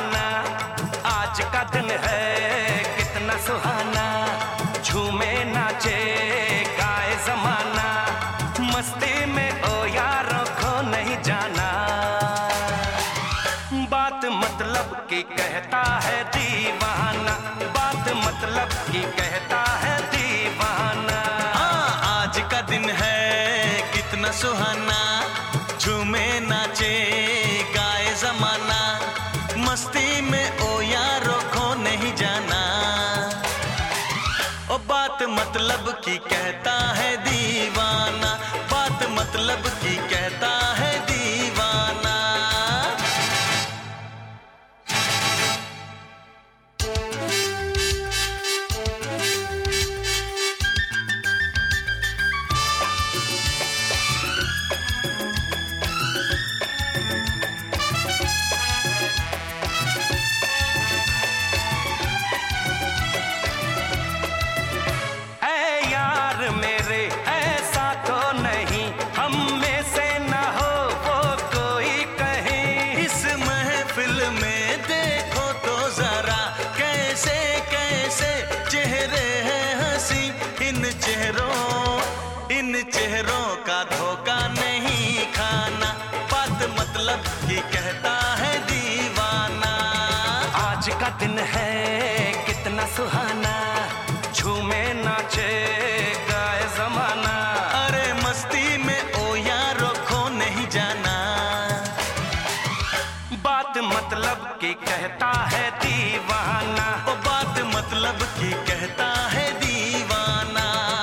जमाना, आज का दिन है कितना सुहाना, झूमे नाचे गाए जमाना, मस्ती में ओ यारों खो नहीं जाना। बात मतलब की कहता है दीवाना, बात मतलब की कहता है दीवाना। हाँ, आज का दिन है कितना सुहाना, झूमे नाचे गाए जमाना, मस्ती में ओ यारों खो नहीं जाना। ओ बात मतलब की कहता है दीवाना, बात मतलब की कहता है दीवाना। इन चेहरों का धोखा नहीं खाना, बात मतलब की कहता है दीवाना। आज का दिन है कितना सुहाना, झूमे नाचे गाए जमाना, अरे मस्ती में ओ यारो खो नहीं जाना। बात मतलब की कहता है दीवाना, ओ बात मतलब की कहता है दीवाना।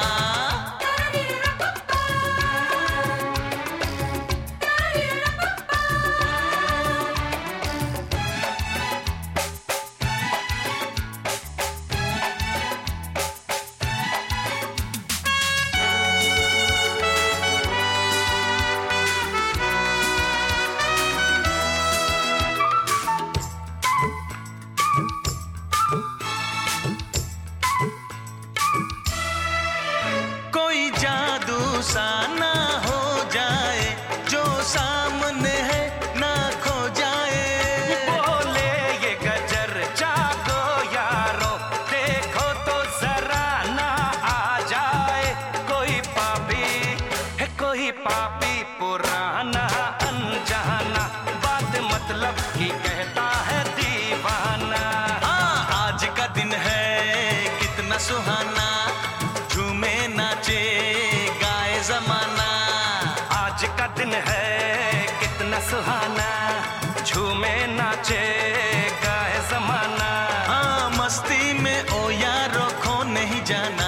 सा ना हो जाए जो सामने है ना खो जाए। बोले ये गजर जागो यारो, देखो तो जरा ना आ जाए कोई पापी है, कोई पापी पुराना अनजाना, बात मतलब की कहता है दीवाना। हाँ, आज का दिन है कितना सुहाना, झूमे नाचे जमाना, आज का दिन है कितना सुहाना, झूमे नाचे गाए जमाना, हाँ मस्ती में ओ यारो खो नहीं जाना।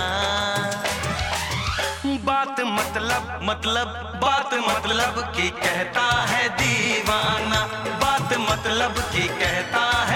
बात मतलब बात मतलब की कहता है दीवाना, बात मतलब की कहता है